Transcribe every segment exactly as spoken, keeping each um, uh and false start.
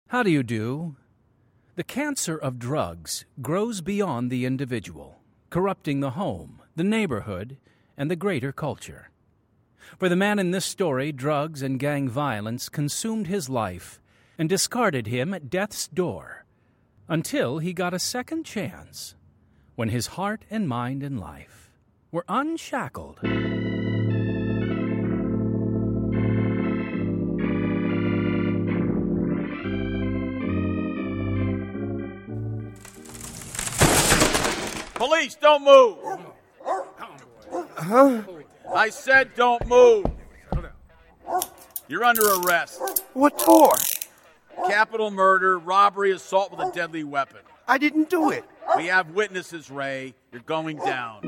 How do you do? The cancer of drugs grows beyond the individual, corrupting the home, the neighborhood, and the greater culture. For the man in this story, drugs and gang violence consumed his life and discarded him at death's door until he got a second chance when his heart and mind and life were unshackled. Police, don't move! Huh? I said don't move! You're under arrest. What for? Capital murder, robbery, assault with a deadly weapon. I didn't do it. We have witnesses, Ray. You're going down.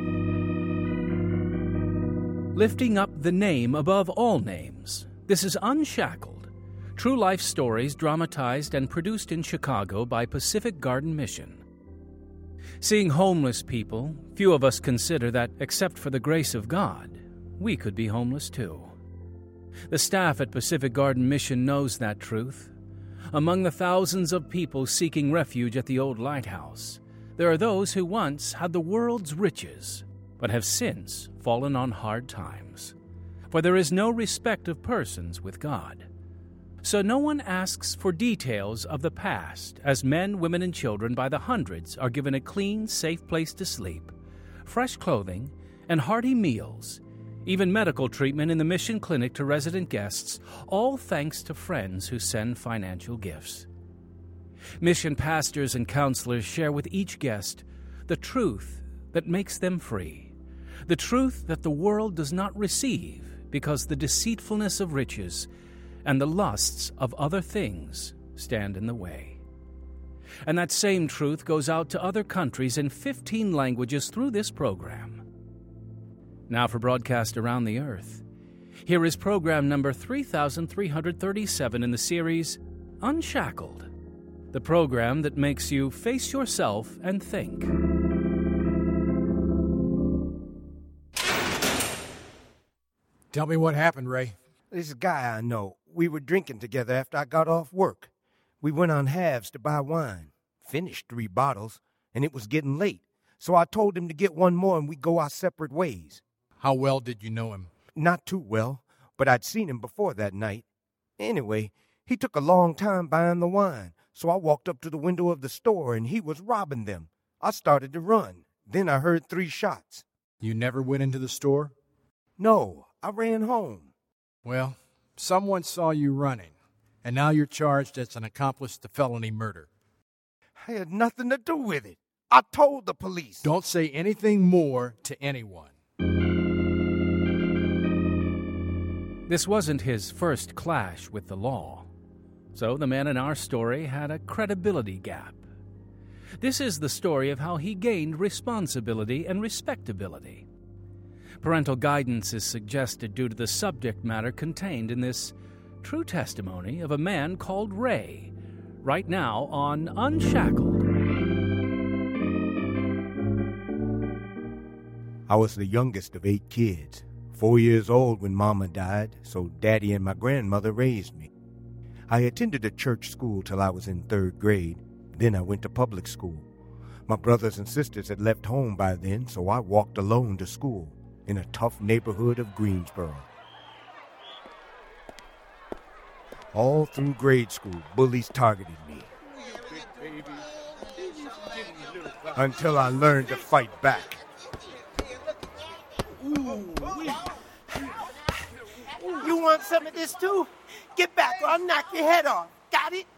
Lifting up the name above all names, this is Unshackled, true life stories dramatized and produced in Chicago by Pacific Garden Mission. Seeing homeless people, few of us consider that, except for the grace of God, we could be homeless too. The staff at Pacific Garden Mission knows that truth. Among the thousands of people seeking refuge at the old lighthouse, there are those who once had the world's riches, but have since fallen on hard times. For there is no respect of persons with God. So no one asks for details of the past as men, women, and children by the hundreds are given a clean, safe place to sleep, fresh clothing, and hearty meals, even medical treatment in the mission clinic to resident guests, all thanks to friends who send financial gifts. Mission pastors and counselors share with each guest the truth that makes them free, the truth that the world does not receive because the deceitfulness of riches and the lusts of other things stand in the way. And that same truth goes out to other countries in fifteen languages through this program. Now for broadcast around the earth, here is program number three thousand three hundred thirty-seven in the series Unshackled, the program that makes you face yourself and think. Tell me what happened, Ray. This guy I know, we were drinking together after I got off work. We went on halves to buy wine, finished three bottles, and it was getting late. So I told him to get one more and we'd go our separate ways. How well did you know him? Not too well, but I'd seen him before that night. Anyway, he took a long time buying the wine, so I walked up to the window of the store and he was robbing them. I started to run. Then I heard three shots. You never went into the store? No, I ran home. Well, someone saw you running, and now you're charged as an accomplice to felony murder. I had nothing to do with it. I told the police. Don't say anything more to anyone. This wasn't his first clash with the law, so the man in our story had a credibility gap. This is the story of how he gained responsibility and respectability. Parental guidance is suggested due to the subject matter contained in this true testimony of a man called Ray, right now on Unshackled. I was the youngest of eight kids, four years old when Mama died, so Daddy and my grandmother raised me. I attended a church school till I was in third grade. Then I went to public school. My brothers and sisters had left home by then, so I walked alone to school in a tough neighborhood of Greensboro. All through grade school, bullies targeted me. Until I learned to fight back. You want some of this too? Get back or I'll knock your head off. Got it?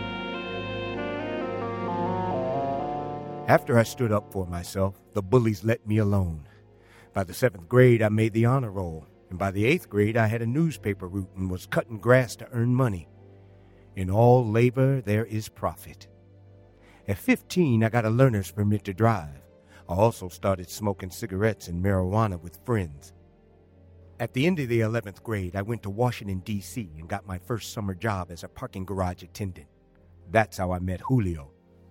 After I stood up for myself, the bullies let me alone. By the seventh grade, I made the honor roll, and by the eighth grade, I had a newspaper route and was cutting grass to earn money. In all labor, there is profit. At fifteen, I got a learner's permit to drive. I also started smoking cigarettes and marijuana with friends. At the end of the eleventh grade, I went to Washington, D C and got my first summer job as a parking garage attendant. That's how I met Julio.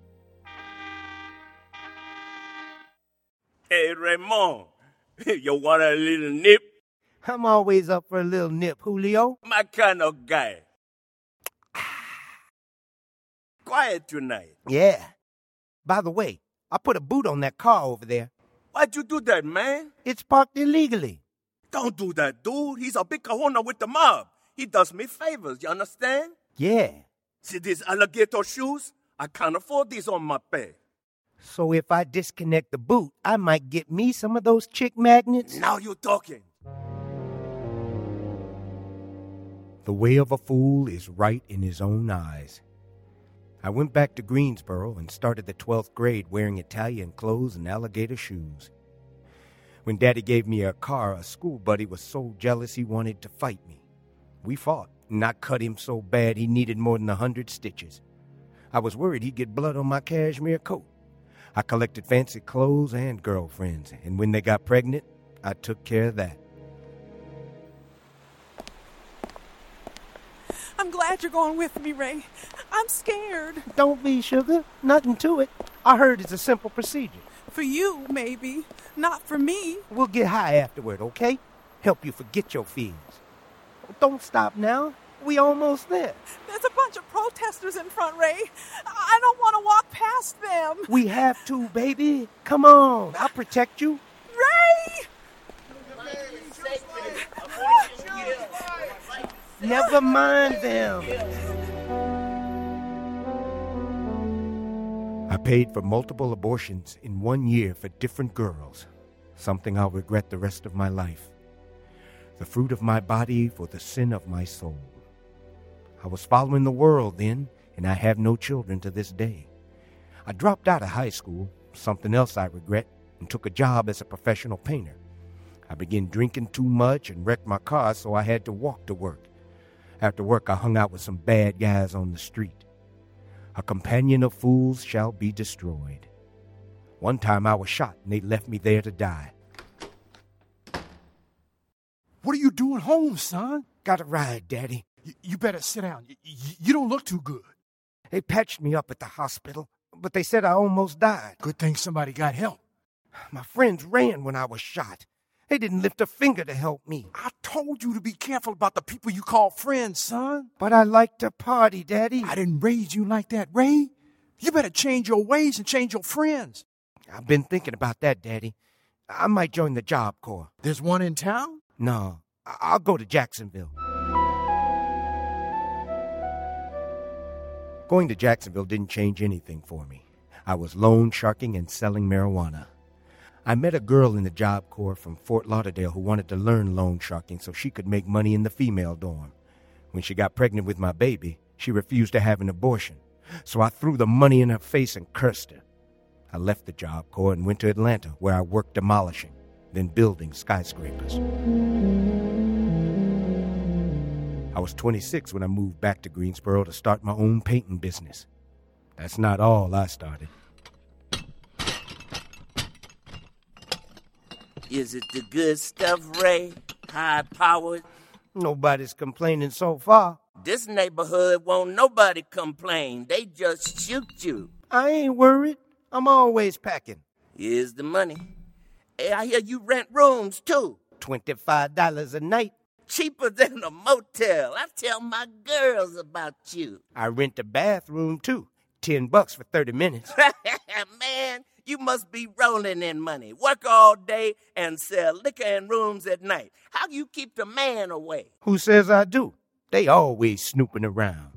Hey, Raymond, you want a little nip? I'm always up for a little nip, Julio. My kind of guy. quiet tonight. Yeah. By the way, I put a boot on that car over there. Why'd you do that, man? It's parked illegally. Don't do that, dude. He's a big kahuna with the mob. He does me favors, you understand? Yeah. See these alligator shoes? I can't afford these on my pay. So if I disconnect the boot, I might get me some of those chick magnets? Now you're talking. The way of a fool is right in his own eyes. I went back to Greensboro and started the twelfth grade wearing Italian clothes and alligator shoes. When Daddy gave me a car, a school buddy was so jealous he wanted to fight me. We fought, and I cut him so bad he needed more than a hundred stitches. I was worried he'd get blood on my cashmere coat. I collected fancy clothes and girlfriends, and when they got pregnant, I took care of that. I'm glad you're going with me, Ray. I'm scared. Don't be, sugar. Nothing to it. I heard it's a simple procedure. For you, maybe. Not for me. We'll get high afterward, okay? Help you forget your fears. Don't stop now. We almost there. There's a bunch of protesters in front, Ray. I don't want to walk past them. We have to, baby. Come on. I'll protect you. Ray! Never mind them. I paid for multiple abortions in one year for different girls, something I'll regret the rest of my life. The fruit of my body for the sin of my soul. I was following the world then, and I have no children to this day. I dropped out of high school, something else I regret, and took a job as a professional painter. I began drinking too much and wrecked my car, so I had to walk to work. After work, I hung out with some bad guys on the street. A companion of fools shall be destroyed. One time I was shot, and they left me there to die. What are you doing home, son? Got a ride, Daddy. Y- you better sit down. Y- y- you don't look too good. They patched me up at the hospital, but they said I almost died. Good thing somebody got help. My friends ran when I was shot. They didn't lift a finger to help me. I told you to be careful about the people you call friends, son. But I like to party, Daddy. I didn't raise you like that, Ray. You better change your ways and change your friends. I've been thinking about that, Daddy. I might join the Job Corps. There's one in town? No, I- I'll go to Jacksonville. Going to Jacksonville didn't change anything for me. I was loan sharking and selling marijuana. I met a girl in the Job Corps from Fort Lauderdale who wanted to learn loan sharking so she could make money in the female dorm. When she got pregnant with my baby, she refused to have an abortion. So I threw the money in her face and cursed her. I left the Job Corps and went to Atlanta, where I worked demolishing, then building skyscrapers. I was twenty-six when I moved back to Greensboro to start my own painting business. That's not all I started. Is it the good stuff, Ray? High-powered? Nobody's complaining so far. This neighborhood won't nobody complain. They just shoot you. I ain't worried. I'm always packing. Here's the money. Hey, I hear you rent rooms, too. twenty-five dollars a night. Cheaper than a motel. I tell my girls about you. I rent a bathroom, too. Ten bucks for thirty minutes. Man, you must be rolling in money. Work all day and sell liquor in rooms at night. How you keep the man away? Who says I do? They always snooping around.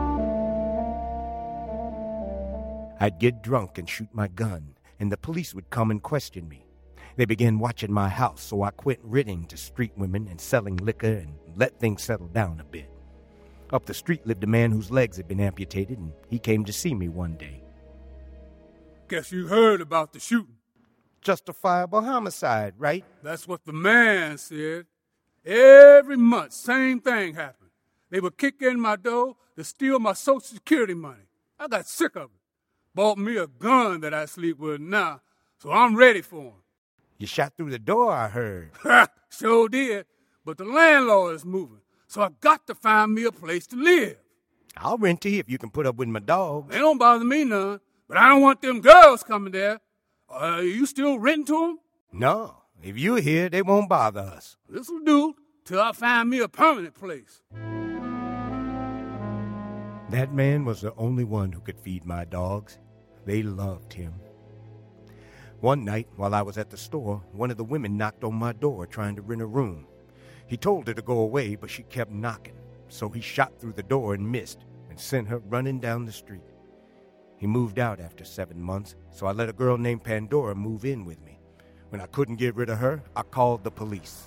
I'd get drunk and shoot my gun, and the police would come and question me. They began watching my house, so I quit renting to street women and selling liquor and let things settle down a bit. Up the street lived a man whose legs had been amputated, and he came to see me one day. Guess you heard about the shooting. Justifiable homicide, right? That's what the man said. Every month, same thing happened. They would kick in my door to steal my Social Security money. I got sick of it. Bought me a gun that I sleep with now, so I'm ready for him. You shot through the door, I heard. Ha! Sure did, but the landlord is moving, so I got to find me a place to live. I'll rent to you if you can put up with my dog. They don't bother me none, but I don't want them girls coming there. Uh, you still renting to them? No, if you're here, they won't bother us. This'll do till I find me a permanent place. That man was the only one who could feed my dogs. They loved him. One night, while I was at the store, one of the women knocked on my door trying to rent a room. He told her to go away, but she kept knocking, so he shot through the door and missed and sent her running down the street. He moved out after seven months, so I let a girl named Pandora move in with me. When I couldn't get rid of her, I called the police.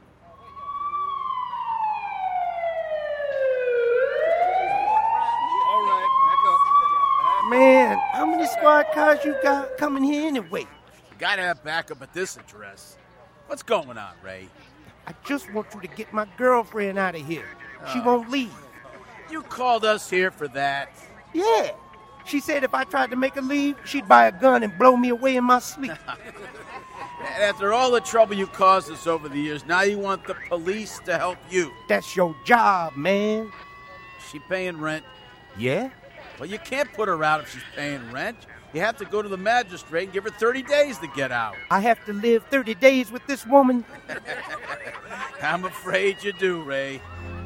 Man, how many squad cars you got coming here anyway? You gotta have backup at this address. What's going on, Ray? I just want you to get my girlfriend out of here. She won't leave. You called us here for that? Yeah. She said if I tried to make her leave, she'd buy a gun and blow me away in my sleep. After all the trouble you caused us over the years, now you want the police to help you. That's your job, man. Is she paying rent? Yeah? Well, you can't put her out if she's paying rent. You have to go to the magistrate and give her thirty days to get out. I have to live thirty days with this woman? I'm afraid you do, Ray.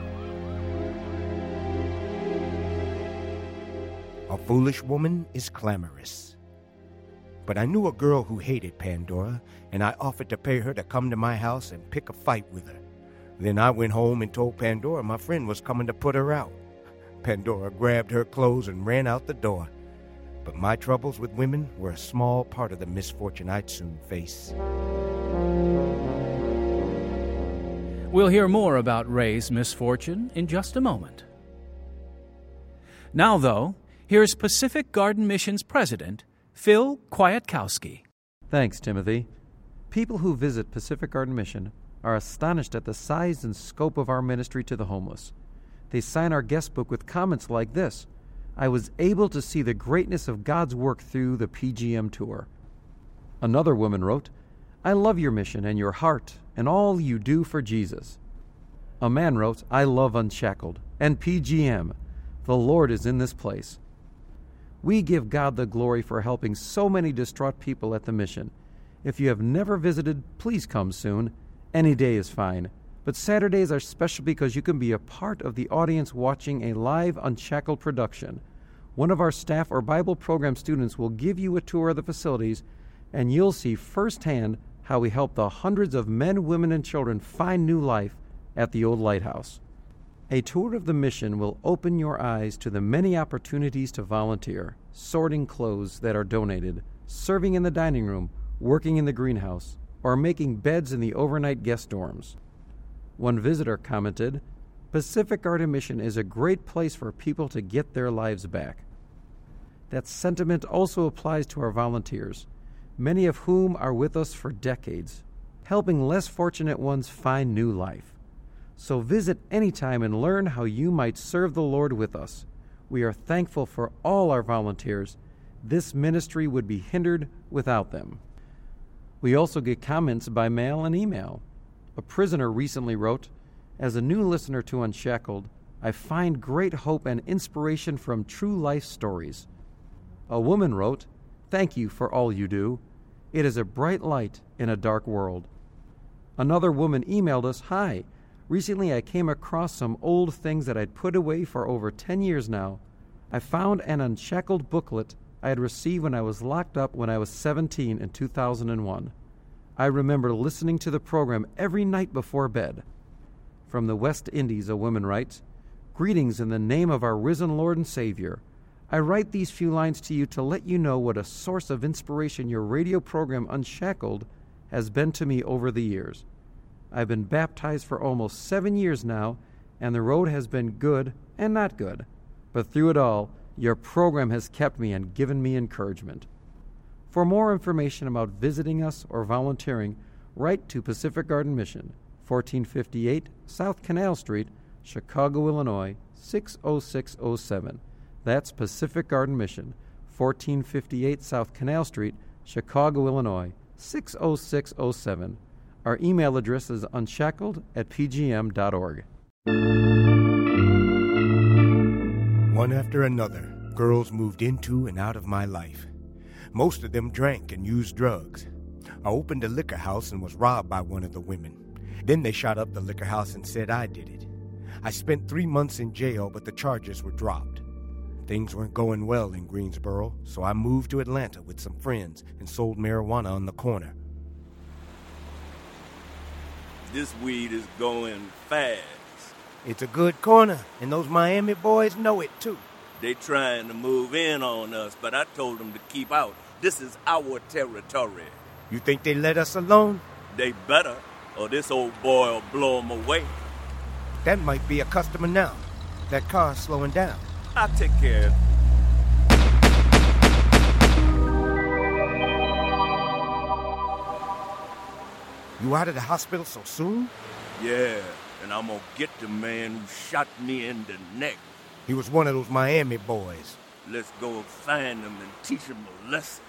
A foolish woman is clamorous. But I knew a girl who hated Pandora, and I offered to pay her to come to my house and pick a fight with her. Then I went home and told Pandora my friend was coming to put her out. Pandora grabbed her clothes and ran out the door. But my troubles with women were a small part of the misfortune I'd soon face. We'll hear more about Ray's misfortune in just a moment. Now, though, here's Pacific Garden Mission's president, Phil Kwiatkowski. Thanks, Timothy. People who visit Pacific Garden Mission are astonished at the size and scope of our ministry to the homeless. They sign our guest book with comments like this: I was able to see the greatness of God's work through the P G M tour. Another woman wrote, I love your mission and your heart and all you do for Jesus. A man wrote, I love Unshackled and P G M. The Lord is in this place. We give God the glory for helping so many distraught people at the mission. If you have never visited, please come soon. Any day is fine. But Saturdays are special because you can be a part of the audience watching a live Unshackled production. One of our staff or Bible program students will give you a tour of the facilities, and you'll see firsthand how we help the hundreds of men, women, and children find new life at the old lighthouse. A tour of the mission will open your eyes to the many opportunities to volunteer, sorting clothes that are donated, serving in the dining room, working in the greenhouse, or making beds in the overnight guest dorms. One visitor commented, Pacific Garden Mission is a great place for people to get their lives back. That sentiment also applies to our volunteers, many of whom are with us for decades, helping less fortunate ones find new life. So visit anytime and learn how you might serve the Lord with us. We are thankful for all our volunteers. This ministry would be hindered without them. We also get comments by mail and email. A prisoner recently wrote, as a new listener to Unshackled, I find great hope and inspiration from true life stories. A woman wrote, thank you for all you do. It is a bright light in a dark world. Another woman emailed us, hi, recently I came across some old things that I'd put away for over ten years now. I found an Unshackled booklet I had received when I was locked up when I was seventeen in two thousand one. I remember listening to the program every night before bed. From the West Indies, a woman writes, greetings in the name of our risen Lord and Savior. I write these few lines to you to let you know what a source of inspiration your radio program Unshackled has been to me over the years. I've been baptized for almost seven years now, and the road has been good and not good. But through it all, your program has kept me and given me encouragement. For more information about visiting us or volunteering, write to Pacific Garden Mission, fourteen fifty-eight South Canal Street, Chicago, Illinois, six oh six oh seven. That's Pacific Garden Mission, fourteen fifty-eight South Canal Street, Chicago, Illinois, six oh six oh seven. Our email address is unshackled at p g m dot org. One after another, girls moved into and out of my life. Most of them drank and used drugs. I opened a liquor house and was robbed by one of the women. Then they shot up the liquor house and said I did it. I spent three months in jail, but the charges were dropped. Things weren't going well in Greensboro, so I moved to Atlanta with some friends and sold marijuana on the corner. This weed is going fast. It's a good corner, and those Miami boys know it, too. They trying to move in on us, but I told them to keep out. This is our territory. You think they let us alone? They better, or this old boy will blow them away. That might be a customer now. That car's slowing down. I'll take care of it. You out of the hospital so soon? Yeah, and I'm gonna get the man who shot me in the neck. He was one of those Miami boys. Let's go find him and teach him a lesson.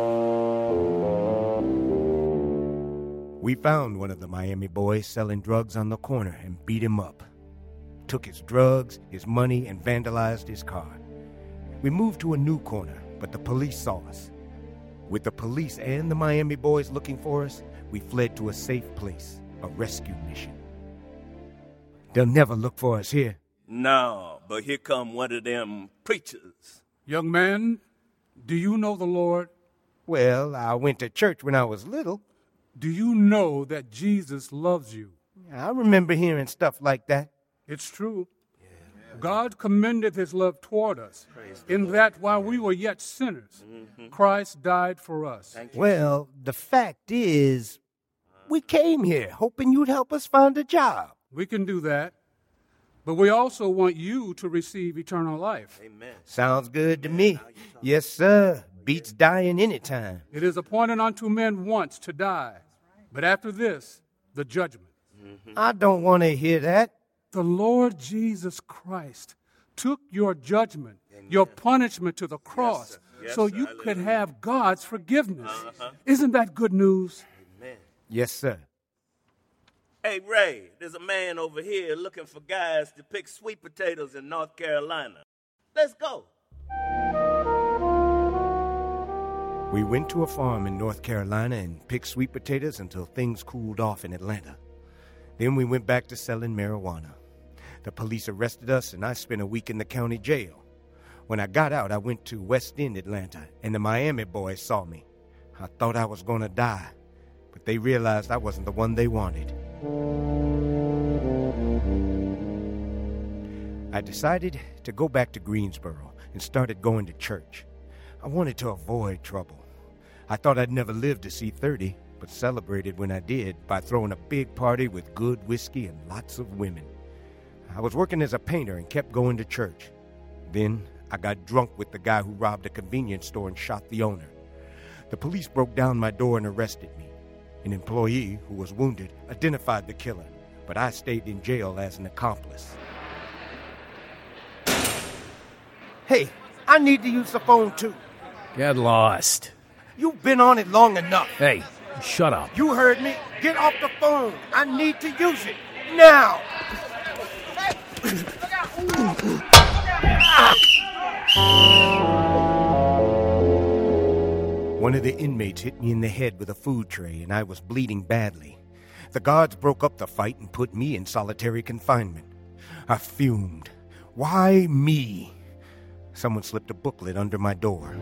We found one of the Miami boys selling drugs on the corner and beat him up. Took his drugs, his money, and vandalized his car. We moved to a new corner, but the police saw us. With the police and the Miami boys looking for us, we fled to a safe place, a rescue mission. They'll never look for us here. No, but here come one of them preachers. Young man, do you know the Lord? Well, I went to church when I was little. Do you know that Jesus loves you? I remember hearing stuff like that. It's true. God commended his love toward us, in that while we were yet sinners, mm-hmm. Christ died for us. Well, the fact is, we came here hoping you'd help us find a job. We can do that, but we also want you to receive eternal life. Amen. Sounds good to me. Yes, sir. Beats dying anytime. It is appointed unto men once to die, but after this, the judgment. Mm-hmm. I don't want to hear that. The Lord Jesus Christ took your judgment, Amen. Your punishment to the cross, yes, yes, so you could have God's forgiveness. Uh-huh. Isn't that good news? Amen. Yes, sir. Hey, Ray, there's a man over here looking for guys to pick sweet potatoes in North Carolina. Let's go. We went to a farm in North Carolina and picked sweet potatoes until things cooled off in Atlanta. Then we went back to selling marijuana. The police arrested us, and I spent a week in the county jail. When I got out, I went to West End, Atlanta, and the Miami boys saw me. I thought I was going to die, but they realized I wasn't the one they wanted. I decided to go back to Greensboro and started going to church. I wanted to avoid trouble. I thought I'd never live to see thirty, but celebrated when I did by throwing a big party with good whiskey and lots of women. I was working as a painter and kept going to church. Then I got drunk with the guy who robbed a convenience store and shot the owner. The police broke down my door and arrested me. An employee who was wounded identified the killer, but I stayed in jail as an accomplice. Hey, I need to use the phone too. Get lost. You've been on it long enough. Hey, shut up. You heard me. Get off the phone. I need to use it. Now. One of the inmates hit me in the head with a food tray, and I was bleeding badly. The guards broke up the fight and put me in solitary confinement. I fumed. Why me? Someone slipped a booklet under my door.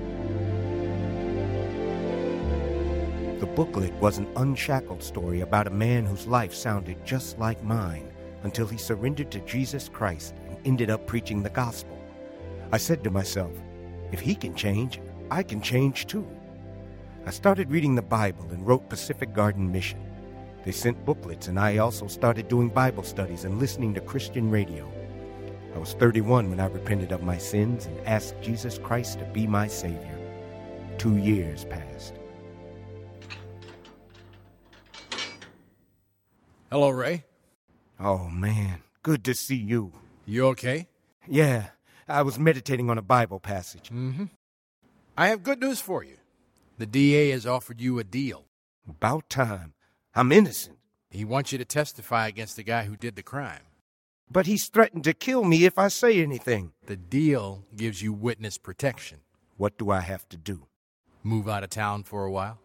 The booklet was an unshackled story about a man whose life sounded just like mine until he surrendered to Jesus Christ and ended up preaching the gospel. I said to myself, if he can change, I can change too. I started reading the Bible and wrote Pacific Garden Mission. They sent booklets, and I also started doing Bible studies and listening to Christian radio. I was thirty-one when I repented of my sins and asked Jesus Christ to be my Savior. Two years passed. Hello, Ray. Oh, man. Good to see you. You okay? Yeah. I was meditating on a Bible passage. Mm-hmm. I have good news for you. The D A has offered you a deal. About time. I'm innocent. He wants you to testify against the guy who did the crime. But he's threatened to kill me if I say anything. The deal gives you witness protection. What do I have to do? Move out of town for a while?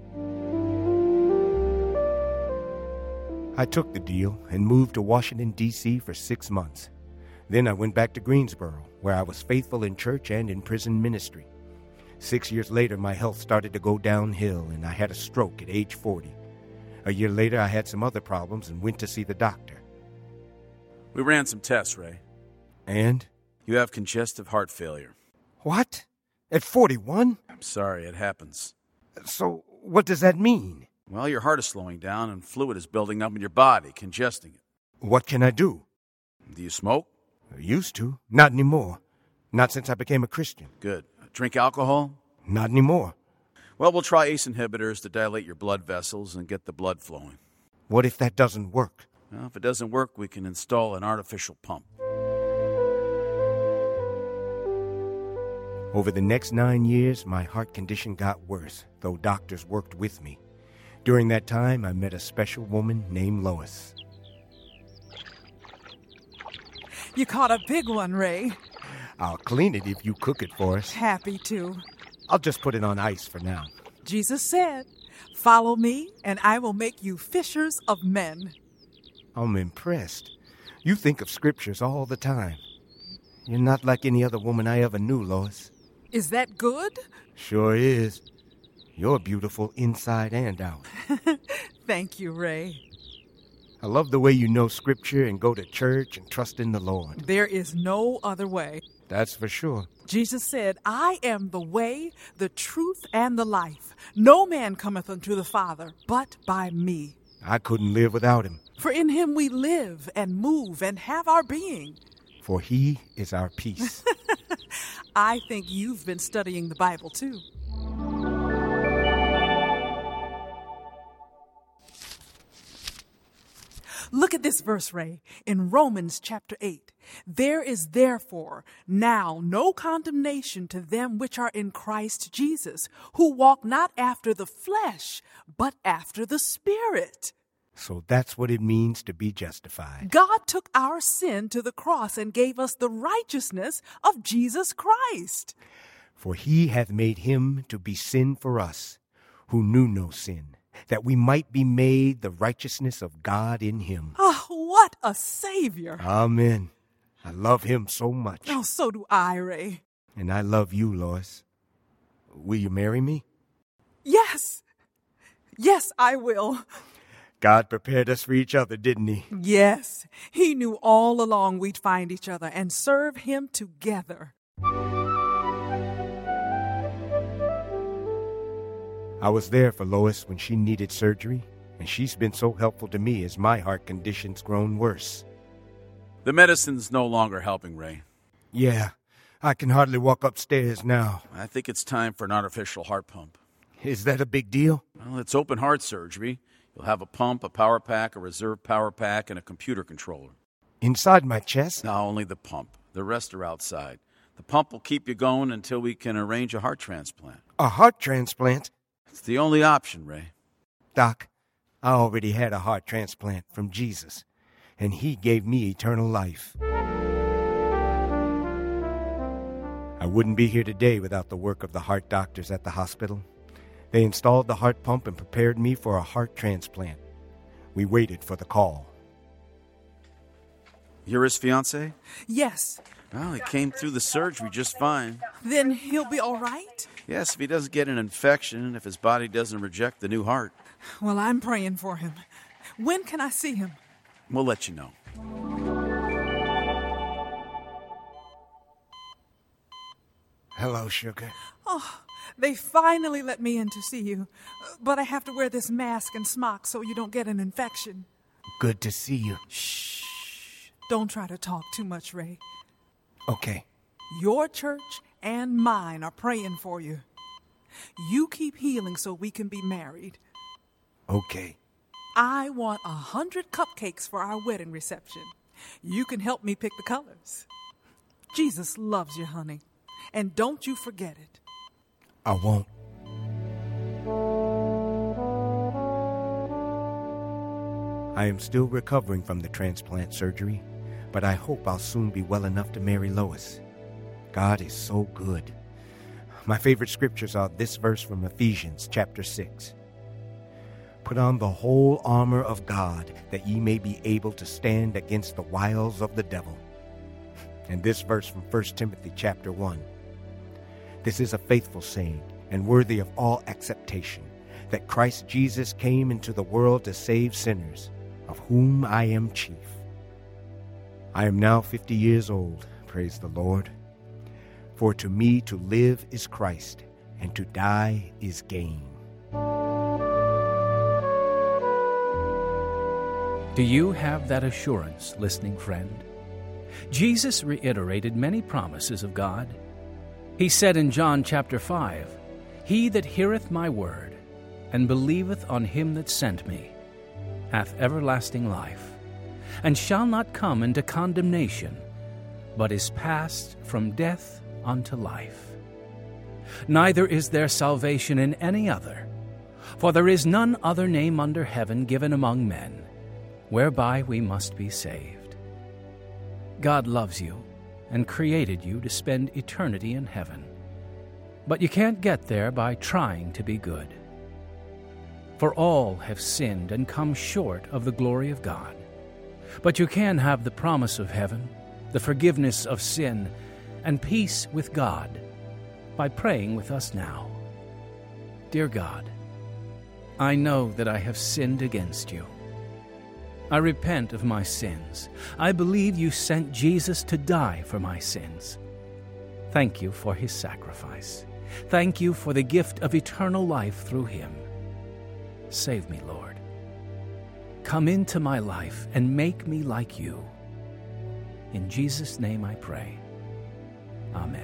I took the deal and moved to Washington, D C for six months. Then I went back to Greensboro where I was faithful in church and in prison ministry. Six years later, my health started to go downhill, and I had a stroke at age forty. A year later, I had some other problems and went to see the doctor. We ran some tests, Ray. And? You have congestive heart failure. What? At forty-one? I'm sorry, it happens. So, what does that mean? Well, your heart is slowing down and fluid is building up in your body, congesting it. What can I do? Do you smoke? I used to. Not anymore. Not since I became a Christian. Good. Drink alcohol? Not anymore. Well, we'll try ACE inhibitors to dilate your blood vessels and get the blood flowing. What if that doesn't work? Well, if it doesn't work, we can install an artificial pump. Over the next nine years, my heart condition got worse, though doctors worked with me. During that time, I met a special woman named Lois. You caught a big one, Ray. I'll clean it if you cook it for us. Happy to. I'll just put it on ice for now. Jesus said, "Follow me, and I will make you fishers of men." I'm impressed. You think of scriptures all the time. You're not like any other woman I ever knew, Lois. Is that good? Sure is. You're beautiful inside and out. Thank you, Ray. I love the way you know scripture and go to church and trust in the Lord. There is no other way. That's for sure. Jesus said, "I am the way, the truth, and the life. No man cometh unto the Father but by me." I couldn't live without him. For in him we live and move and have our being. For he is our peace. I think you've been studying the Bible, too. Look at this verse, Ray, in Romans chapter eight. "There is therefore now no condemnation to them which are in Christ Jesus, who walk not after the flesh, but after the Spirit." So that's what it means to be justified. God took our sin to the cross and gave us the righteousness of Jesus Christ. For he hath made him to be sin for us, who knew no sin, that we might be made the righteousness of God in him. Oh, what a Savior. Amen. I love him so much. Oh, so do I, Ray. And I love you, Lois. Will you marry me? Yes. Yes, I will. God prepared us for each other, didn't he? Yes. He knew all along we'd find each other and serve him together. I was there for Lois when she needed surgery, and she's been so helpful to me as my heart condition's grown worse. The medicine's no longer helping, Ray. Yeah, I can hardly walk upstairs now. I think it's time for an artificial heart pump. Is that a big deal? Well, it's open heart surgery. You'll have a pump, a power pack, a reserve power pack, and a computer controller. Inside my chest? No, only the pump. The rest are outside. The pump will keep you going until we can arrange a heart transplant. A heart transplant? It's the only option, Ray. Doc, I already had a heart transplant from Jesus, and he gave me eternal life. I wouldn't be here today without the work of the heart doctors at the hospital. They installed the heart pump and prepared me for a heart transplant. We waited for the call. You're his fiancé? Yes. Well, he came through the surgery just fine. Then he'll be all right? Yes, if he doesn't get an infection and if his body doesn't reject the new heart. Well, I'm praying for him. When can I see him? We'll let you know. Hello, sugar. Oh, they finally let me in to see you. But I have to wear this mask and smock so you don't get an infection. Good to see you. Shh. Don't try to talk too much, Ray. Okay. Your church and mine are praying for you. You keep healing so we can be married. Okay. I want a hundred cupcakes for our wedding reception. You can help me pick the colors. Jesus loves you, honey. And don't you forget it. I won't. I am still recovering from the transplant surgery, but I hope I'll soon be well enough to marry Lois. God is so good. My favorite scriptures are this verse from Ephesians chapter six. Put on the whole armor of God, that ye may be able to stand against the wiles of the devil. and this verse from First Timothy chapter one. This is a faithful saying and worthy of all acceptation, that Christ Jesus came into the world to save sinners, of whom I am chief. I am now fifty years old, praise the Lord. For to me to live is Christ, and to die is gain. Do you have that assurance, listening friend? Jesus reiterated many promises of God. He said in John chapter five, "He that heareth my word, and believeth on him that sent me, hath everlasting life, and shall not come into condemnation, but is passed from death unto life. Neither is there salvation in any other, for there is none other name under heaven given among men, whereby we must be saved." God loves you and created you to spend eternity in heaven. But you can't get there by trying to be good. For all have sinned and come short of the glory of God. But you can have the promise of heaven, the forgiveness of sin, and peace with God by praying with us now. Dear God, I know that I have sinned against you. I repent of my sins. I believe you sent Jesus to die for my sins. Thank you for his sacrifice. Thank you for the gift of eternal life through him. Save me, Lord. Come into my life and make me like you. In Jesus' name I pray. Amen.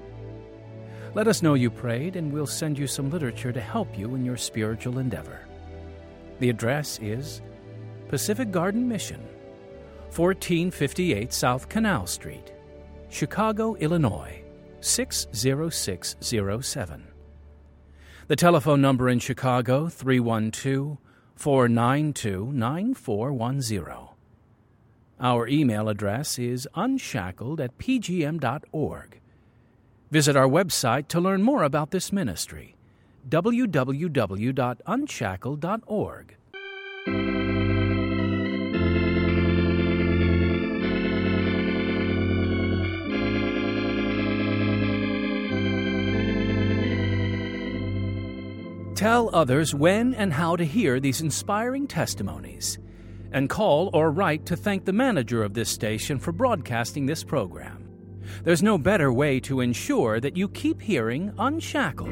Let us know you prayed, and we'll send you some literature to help you in your spiritual endeavor. The address is Pacific Garden Mission, fourteen fifty-eight South Canal Street, Chicago, Illinois, six zero six zero seven. The telephone number in Chicago, three one two, four nine two, nine four one zero. Our email address is unshackled at p g m dot org. Visit our website to learn more about this ministry, w w w dot unshackled dot org. Tell others when and how to hear these inspiring testimonies, and call or write to thank the manager of this station for broadcasting this program. There's no better way to ensure that you keep hearing Unshackled.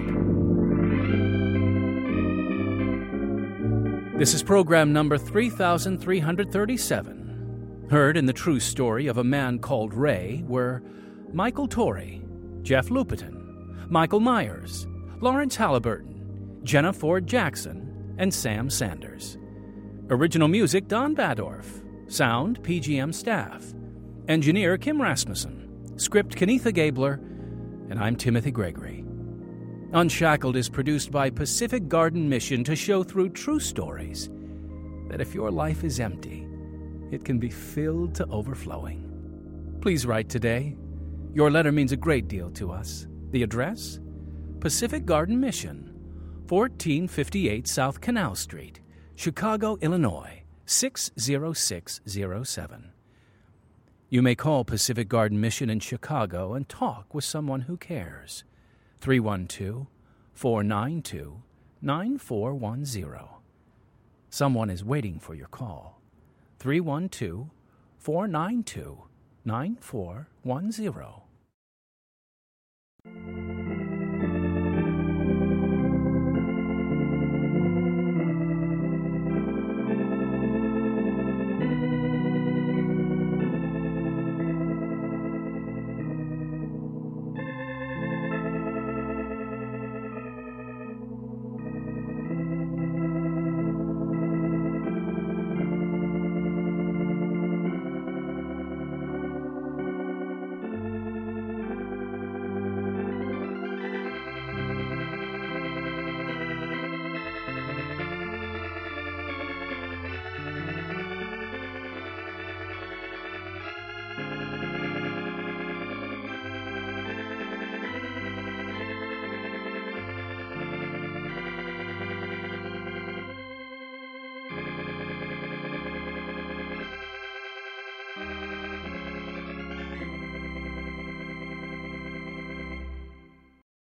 This is program number three thousand three hundred thirty-seven. Heard in the true story of a man called Ray were Michael Torrey, Jeff Lupetin, Michael Myers, Lawrence Halliburton, Jenna Ford Jackson, and Sam Sanders. Original music, Don Badorf. Sound, P G M staff. Engineer, Kim Rasmussen. Script, Kenitha Gabler. And I'm Timothy Gregory. Unshackled is produced by Pacific Garden Mission to show through true stories that if your life is empty, it can be filled to overflowing. Please write today. Your letter means a great deal to us. The address? Pacific Garden Mission, fourteen fifty-eight South Canal Street, Chicago, Illinois, six zero six zero seven. You may call Pacific Garden Mission in Chicago and talk with someone who cares. three one two, four nine two, nine four one zero. Someone is waiting for your call. three one two, four nine two, nine four one zero.